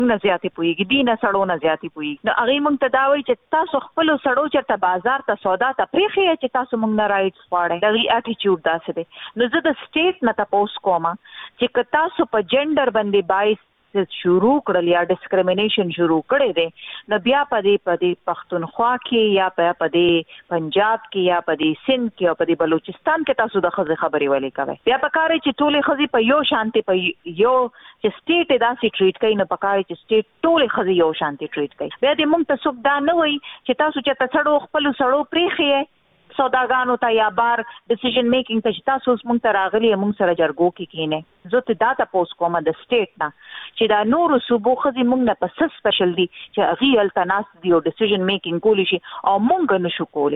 نه زیاتې پوهیږي دي نه سړو نه زیاتې پوهیږي نو هغې موږ ته دا وایي چې تاسو خپلو سړو چېرته بازار ته سودا ته پرېښیئ چې تاسو موږ نه رایټس غواړئ د هغې اټیچیوډ داسې دی نو زه د سټیټ نه تپوس کوم چې که تاسو په جنډر باندې باعث شروع کړل یا ډسکریمینیشن شروع کړی دی نو بیا په دې پښتونخوا کې یا په دې پنجاب کې یا په دې سند کې او په دې بلوچستان کې تاسو د ښځې خبرې ولې کوئ بیا پکار چې ټولې ښځې په یو شانتي په یو چې سټیټ یې داسې ټریټ کوي نو پکار چې سټیټ ټولې ښځې یو شانتي ټریټ کوي بیا دې موږ ته څوک دا نه وایي چې تاسو چېرته سړو خپلو سړو پرېښیئ سوداګانو ته یا بار ډیسیژن میکینګ ته چې تاسو اوس موږ ته راغلي موږ سره جرګو کې کینې زه ته دا تپوس کوم د سټیټ نه چې دا نورو صوبو ښځې موږ نه په څه سپیشل دي چې هغې هلته ناست دي او ډیسیژن میکینګ کولی شي او موږ نشو کولی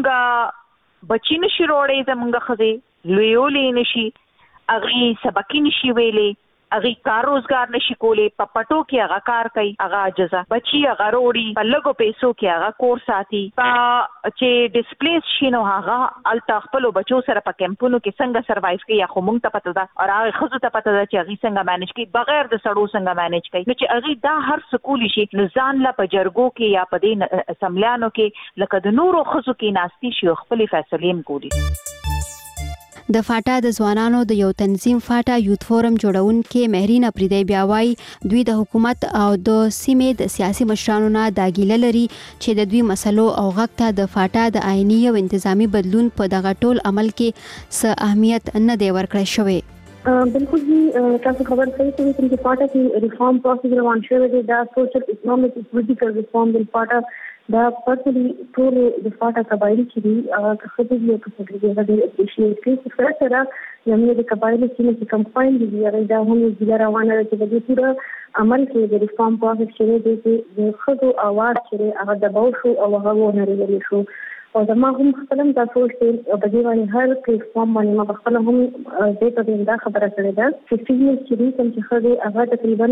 موږ بچي نشي روړی زموږ ښځې لویولی نشي هغې سبقي نشي ویلی هغې کار روزګار نشي کولی په پټو کې هغه کار کوي هغه عاجزه بچي هغه روړي په لږو پیسو کې هغه کور ساتي په چې ډسپلیس شي نو هغه هلته خپلو بچو سره په کیمپونو کې څنګه سروایو کوي یا خو موږ ته پته ده او هغې ښځو ته پته ده چې هغې څنګه مینج کوي بغیر د سړو څنګه مینج کوي نو چې هغې دا هر څه کولی شي نو ځان له په جرګو کې یا په دې اسمبلیانو کې لکه د نورو ښځو کې ناستي شي او خپلې فیصلې هم کولی د فاټا د ځوانانو د یو تنظیم فاټا یوت فورم جوړونکي مهرین اپریدی بیا وایي دوی د حکومت او د سیمې د سیاسي مشرانو نه دا ګیله لري چې د دوی مسلو او غږ ته د فاټا د آئینی او انتظامی بدلون په دغه ټول عمل کې څه اهمیت نه دی ورکړی شوی بالکل جی تاسو خبر صحیح کوي چې فاټا کې ریفارم پروسس روان شوی دی دا سوشل اکنامک پولیټیکل ریفارم د فاټا دا پرسنلی ټول د فاټا قبایلی چې دي هغه خبرې یو څه کوي د اپریشیټ کوي چې سره یمنه د قبایلی چې کوم فاین دي هغه دا هم د روانه چې د پوره عمل کې د ریفارم پروسس چې د خدو اواز چې هغه د باوشو او هغه ونري شو او زما هم خپلم دا سوچ دی او په دې باندې هر پلیټفارم باندې ما خپل هم دې ته دا خبره کړې ده چې فیمیل چې دي کوم چې خدای هغه تقریبا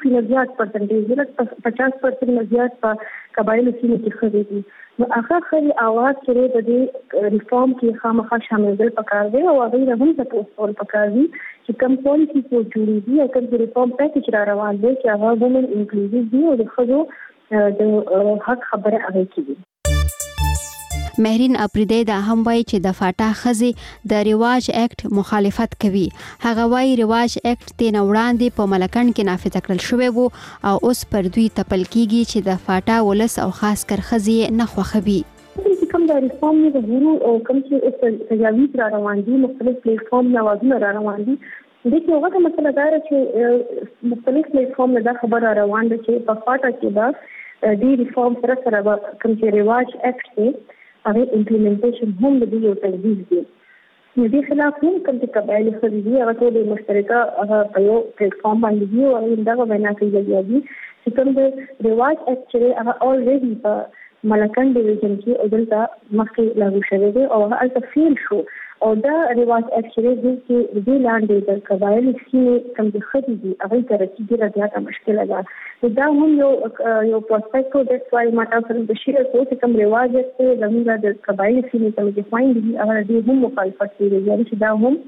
50% 50% زیات په قبایلو کې خدای دي نو هغه خري اواز چې د دې ریفارم کې خامخا شامل دي پکار دی او هغه هم د پوسټول پکار دي چې کوم پالیسي کو جوړي دي او کوم ریفارم پیکج را روان دي چې هغه وومن انکلوزیو دي او د خدو د حق خبره هغه کوي مهرین اپریدی دا هم وایي چې د فاټا ښځې د رواج اکټ مخالفت کوي هغه وایي رواج اکټ ته نه وړاندې په ملکند کې نافذ کړل شوی وو او اوس پر دوی تپل کیږي چې د فاټا ولس او خاص کر ښځې نه خوښوي کوم د ریفارم نه ورو او کوم چې تجاویز را روان دي مختلف پلیټفارم نوازونه را روان دي د دې هغه مسله دا چې مختلف پلیټفارم نه دا خبر را روان دي چې په فاټا کې دا د ریفارم سره کوم چې رواج اکټ هغه امپلیمنټیشن هم د یو تجویز دی نو دې خلاف هم کوم چې قبایلی ښځې دي هغه ټول مشترکه هغه په یو پلیټفارم باندې دي او هغه دغه وینا کوي چې کوم د رواج اکټ چې هغه اولریډي په ملکند ډیویژن کې او دلته مخکې لاګو شوی دی او هغه الته فیل شو او دا رواج اکټ چې د لاندې د قبایلی سیمې کوم چې ښځې دي هغه ترقي ډېره زیاته مشکله ده دا هم یو پروسپیکټو د سوای ماته سره د شیره چې کوم رواج چې زموږ د قبایلی سیمې کوم چې فاین دي هغه دې هم مخالفت کوي چې دا هم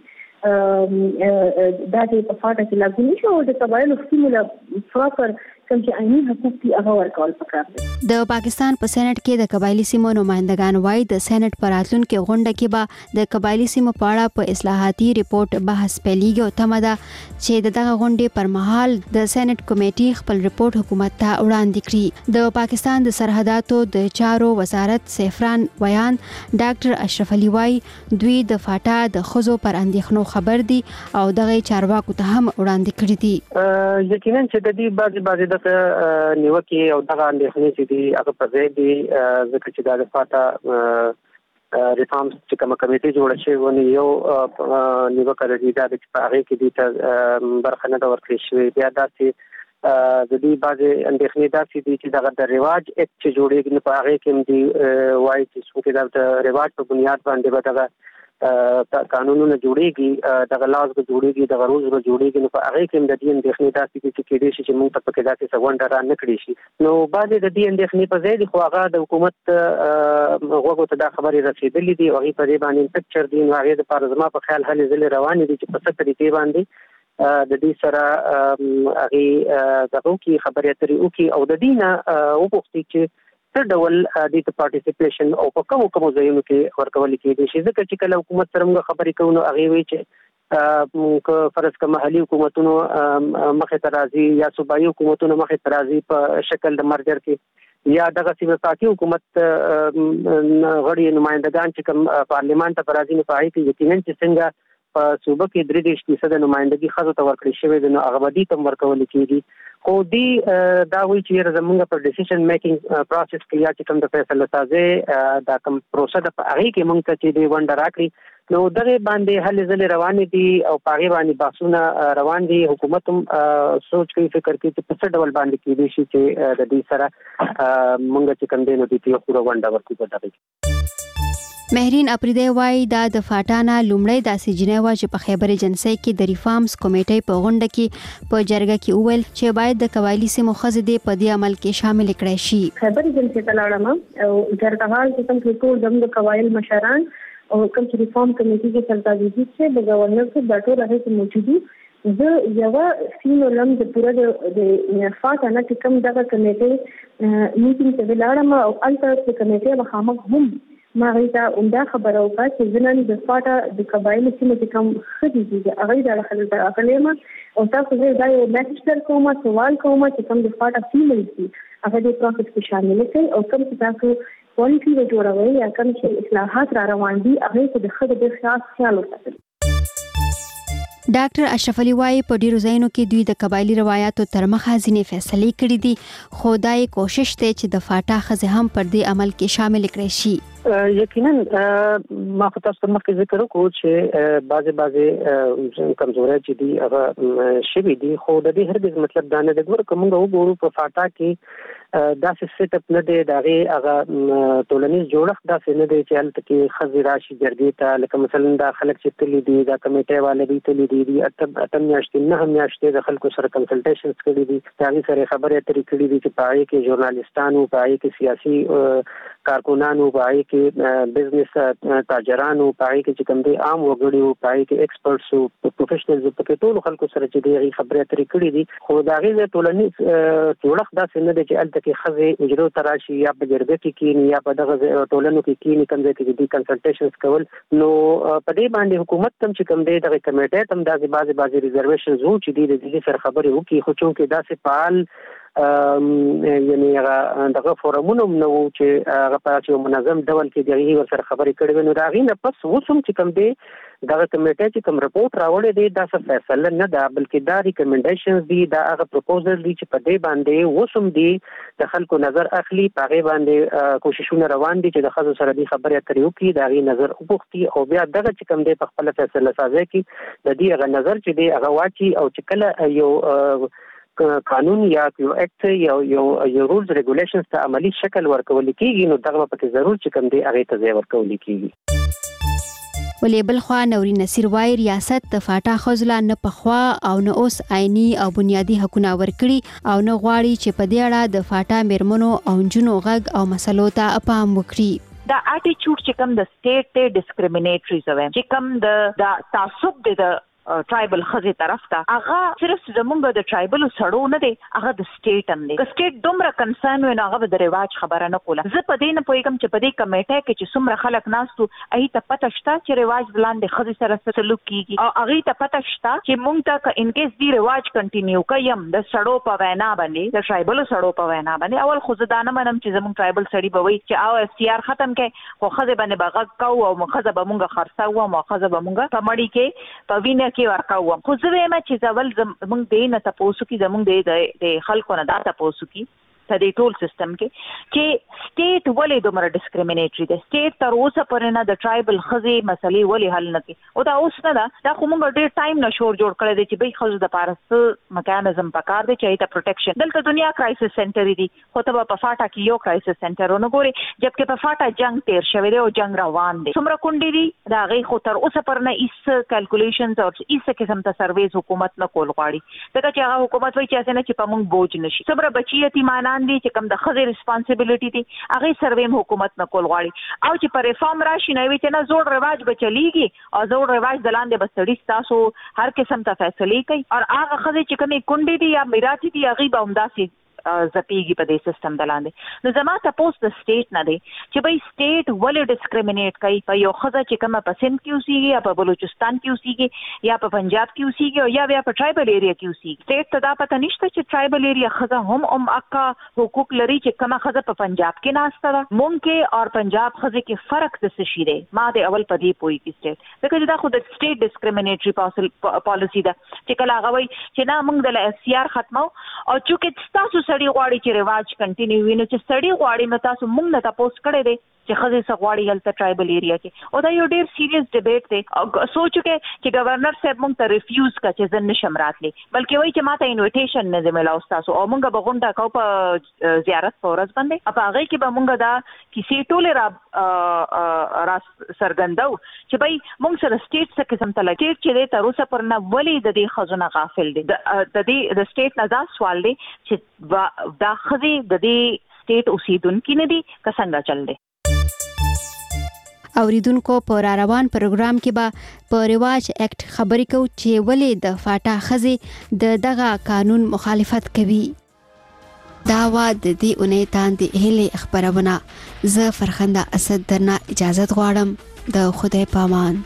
دا د فاټا کې لاګو نشي او د قبایلو سیمې پراپر کوم چې عیني حقوق دي هغه ورکول پکار دي د پاکستان په سېنات کې د قبایلی سیمو نمائندگان وایي د سېنات پر راتلونکي غونډه کې به د قبایلی سیمو په اړه په اصلاحاتي ریپورت بحث پیلېږي او تمه ده چې دغه غونډې پر مهال د سېنات کمیټې خپل ریپورت حکومت ته وړاندې کړي د پاکستان د سرحداتو د چارو وزارت سیفران ویان ډاکټر اشرف علي وایي دوی د فاټا د ښځو پر اندېښنو خبر دي او دغه چارواکو ته هم وړاندې کړي دي یقینا چې د دې بعضې نیوکې او دغه اندېښنې چې دي هغه پر ځای دي ځکه چې دا د فاټا ریفارمز چې کومه کمیټې جوړه شوې ونې یو نیوکه د دې دا چې په هغې کې دې ته برخه نه ده ورکړې شوې بیا داسې د دې بعضې اندېښنې داسې دي چې دغه د رواج اکټ چې جوړېږي نو په هغې کې هم دي وایي چې څوک د رواج په بنیاد باندې به دغه قانونونه جوړېږي دغه لاز به جوړېږي دغه روز به جوړېږي نو په هغې کې هم د دې اندېښنې داسې دي چې کېدای شي چې موږ ته پکې داسې څه غونډه را نه کړې شي نو بعضې د دې اندېښنې په ځای دي خو هغه د حکومت غوږو ته دا خبرې رسېدلې دي او هغې په دې باندې پکچر دي نو هغې دپاره زما په خیال هلې ځلې روانې دي چې په څه طریقې باندې د دې سره هغه دغه کی خبرې اترې او کی او د دینه او پوښتې چې څه ډول د پارټیسیپیشن او په کومو ځایونو کې ورکول کېږي چې ځکه چې کله حکومت سره موږ خبرې کوو نو هغه وی چې فرض کړه محلي حکومتونو مخه ترازی یا صوبایي حکومتونو مخه ترازی په شکل د مرجر کې یا دغه سیاسي حکومت غړي نمائندگان چې کوم پارلیمان ته راځي نه پای کې یقینا چې څنګه په صوبه کې 3% نمائندګي خزو ته ورکړي شوی د اغبدي تم ورکول کېږي خو دی دا وی چې زمونږ په ډیسیژن میکینګ پروسس کې یا چې کوم د فیصله سازي دا کوم پروسه د هغه کې مونږ ته چې دی ونډه راکړي نو دغه باندې هلې ځلې روان دي او پاغي باندې بحثونه روان دي حکومت هم سوچ کوي فکر کوي چې په څه ډول باندې کې دي چې د دې سره مونږ چې کوم دی نو د دې خورو ونډه ورکړي په دغه مهرین اپریدی وای دا د فاټانا لومړی داسې جنیوا چې په خیبر ایجنسی کې د ریفارمز کمیټې په غونډه کې په جرګه کې وویل چې باید د قبایلی سیمو ښځې د په دې عمل کې شامل کړي شي. خیبر ایجنسی ته لاړم او جرګه حال چې کوم ټول د قبایل مشران او کوم ریفارم کمیټې کې سرتاجي چې د گورنر څخه د ټول هغه موجودي د یو سینو لم د پوره د فاټانا چې کوم دغه کمیټې میټینګ ته لاړم او البته کمیټې مخامخ هم ما غیتا عمده خبره وکړه چې ځنن د فاټا د قبایل سیمه کې کوم خدي دي هغه د خلک اقلیمه او تاسو دا یو میسج کومه سوال کومه چې کوم د فاټا سیمه دي هغه د پروسس کې شامل کړي او کوم چې تاسو پالیسی جوړوي یا کوم چې اصلاحات را روان دي هغه د خدای د خیال وساتل. ډاکټر اشرف علي وايي په ډیرو ځایونو کې دوی د قبایلی روایتو تر مخه ځینې فیصلې کړې دي خو دا یې کوشش دی چې د فاټا ښځې هم پر دې عمل کې شامل کړي شي. یقینا ما تاسو ته مخکې ذکر وکړو چې بعضې کمزورۍ چې دي هغه شوي دي خو د دې هرګز مطلب دا نه دی ګوره موږ وګورو په فاټا کې داسې سیټ اپ نه دی د هغې هغه ټولنیز جوړښت داسې نه دی چې هلته کې ښځې راشي جرګې ته لکه مثلا دا خلک چې تللي دي دا کمیټې والا دي تللي دي اته میاشتې 9 میاشتې د خلکو سره کنسلټیشنز کړي دي د هغې سره خبرې اترې کړي دي چې په هغې کې ژورنالستانو په هغې کې سیاسي کارکونانو په هغې کې بزنس تاجرانو په هغې کې چې کوم دی عام وګړي په هغې کې ایکسپرټس پروفیشنلز په کې ټولو خلکو سره چې دی هغې خبرې اترې کړي دي خو د هغې ټولنیز جوړښت داسې نه دی چې هلته کې ښځې اجرو ته راشي یا په جرګه کې کیني یا په دغه ټولنو کې کیني کوم ځای کې دي کنسلټیشنز کول نو په دې باندې حکومت هم چې کوم دی دغه کمیټې هم داسې بعضې ریزرویشنز وو چې دی د دې سره خبرې وکړي خو چونکې داسې فعال یعنی هغه دغه فورمونه نو چې هغه په یو منظم ډول کې دغه ورسره خبرې کړې نو دا غي نه پس وسوم چې کوم دی دغه کمیټه چې کوم رپورټ راوړی دی دا څه فیصله نه ده بلکې دا ریکمنډیشنز دي دا هغه پروپوزل دي چې په دې باندې وسوم دي د خلکو نظر اخلي په هغه باندې کوششونه روان دي چې د خلکو سره دې خبرې اترې وکړي دا غي نظر وغوښتي او بیا دغه چې کوم دی په خپل فیصله سازي کې د دې هغه نظر چې دی هغه واچي او چې کله یو قانون یا یو اکټ یو رولز ریګولیشنز ته عملی شکل ورکول کیږي نو دغه په ضرور چې کوم دی هغه ته ځای ورکول کیږي. ولې بل خوا نوري نصیر وای ریاست د فاټا خزله نه پخوا او نه اوس آئینی او بنیادی حقونه ورکړي او نه غواړي چې په دې اړه د فاټا میرمنو او جنو غږ او مسلو ته پام وکړي. دا اټیچوډ چې کوم د سټیټ ته ډیسکریمینیټری زویم چې کوم د تعصب د ټرایبل خزي طرف ته هغه صرف زمونږ د ټرایبل سړو نه دی هغه د سټیټ هم دی که سټیټ دومره کنسرن وي نو هغه د رواج خبره نه کوله زه په دې نه پوهېږم چې په دې کمیټه کې چې څومره خلک ناستو هغې ته پته شته چې رواج لاندې ښځې سره سلوک کیږي او هغې ته پته شته چې مونږ ته که انکیس دې رواج کنټینیو کوم د سړو په وینا باندې د ټرایبلو سړو په وینا باندې اول خو زه دا نه منم چې زمونږ ټرایبل سړي به وایي چې او FCR ختم کړئ خو ښځې باندې به غږ کوو او ښځه به مونږ خرڅوو او ښځه به مونږ په مړي کې په وینه کې ورکوو خو زه وایم چې ځول زمونږ دې نه تپوسو کې زمونږ د خلکو نه دا تپوسو کې په دې ټول سیستم کې چې سټیټ ولې دومره ډیسکریمینیټری دی سټیټ تر اوسه پورې نه د ټرایبل ښځې مسلې ولې حل نه کړي او دا اوس نه ده دا خو موږ ډېر ټایم نه شور جوړ کړی دی چې بهي ښځو دپاره څه میکانزم پکار دی چې هغې ته پروټیکشن دلته دنیا کرایسس سینټرې دي خو ته به په فاټا کې یو کرایسس سینټر ونه ګورې جبکې په فاټا جنګ تیر شوی دی او جنګ روان دی څومره کونډې دي د هغې خو تر اوسه پورې نه هېڅ کیلکولیشنز او هېڅ قسم ته سرویز حکومت نه کول غواړي ځکه چې هغه حکومت وایي چې هسې نه چې په موږ بوج نه شي څومره بچي یتیمانان باندې چې کوم د خزې ریسپانسیبিলিټي دي هغه سرویم حکومت نه کول غواړي او چې پر ریفارم راشي نه وي چې نه زوړ رواج بچلېږي او زوړ رواج دلاندې بسړي تاسو هر قسم ته فیصله کوي او هغه خزې چې کومې کونډې دي یا میراثي دي هغه به همداسې زپیږي په دې سیستم دلاندې نو زما تاسو د سټیټ نه دی چې به سټیټ ولې ډیسکریمینیټ کوي په یو خزه چې کومه په سند کې اوسېږي یا په بلوچستان کې اوسېږي یا په پنجاب کې اوسېږي او یا بیا په ټرایبل ایریا کې اوسېږي سټیټ ته دا پته نشته چې ټرایبل ایریا خزه هم اکا حقوق لري چې کومه خزه په پنجاب کې ناشته ده مونږ کې او پنجاب خزه کې فرق د څه شي دی ما د اول په دې پوي کې سټیټ دغه دا خو د سټیټ ډیسکریمینیټری پالیسی ده چې کله هغه وایي چې نه مونږ د اس سی آر ختمو او چې تاسو سړي غواړي چې رواج کنټینیو ویني چې سړي غواړي نو تاسو مونږ نه تاسو کړی دی چې خزه سره غواړي هلته ټرایبل ایریا کې او دا یو ډیر سیریس ډیبیټ دی او سوچو چې گورنر صاحب مونږ ته ریفیوز کا چې زن نشم راتلی بلکې وایي چې ماته انویټیشن نه زملاو تاسو او مونږ به غونډه کوو په زیارت فورس باندې په هغه کې به مونږ دا کیسې ټوله را سرګندو چې بای مونږ سره سټیټ څخه قسم ته لګي چې تر اوسه پر نه ولې د دې خزونه غافل دي د دې د سټیټ نه دا سوال دی چې دا خزي د دې سټیټ اوسیدونکو نه دي که څنګه چل دی اوریدونکو پر روان پروګرام کې به په رواج اکټ خبرې کو چې ولې د فاټا خزي د دغه قانون مخالفت کوي دا وا د دې اونۍ تاندې هلي خبرونه زه فرخنده اسد درنه اجازه غواړم د خدای پامان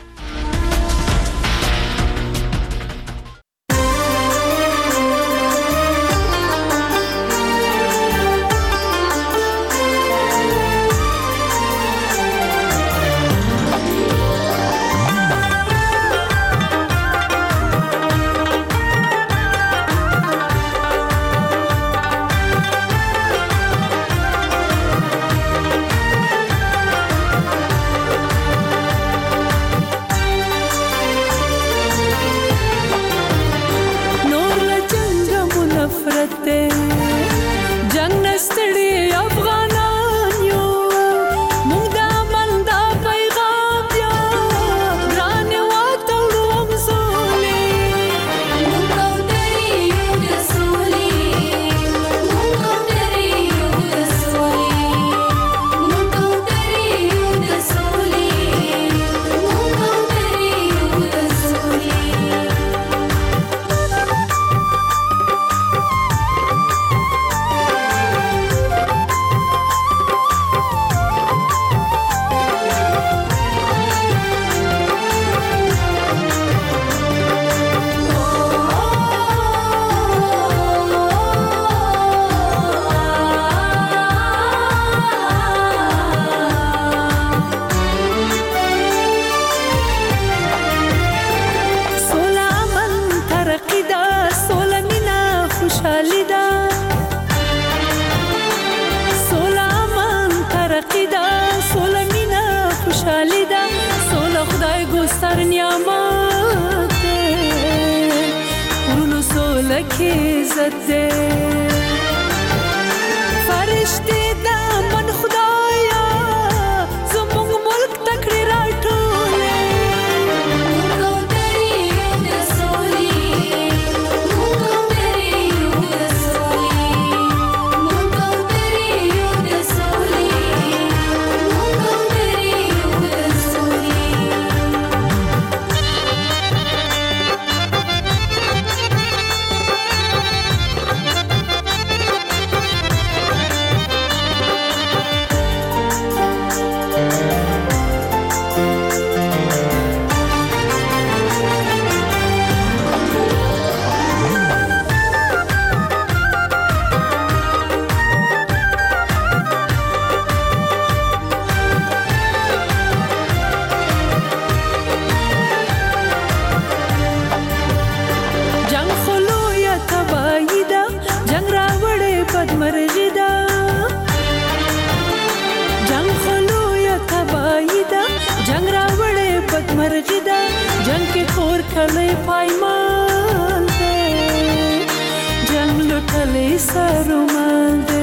Saruman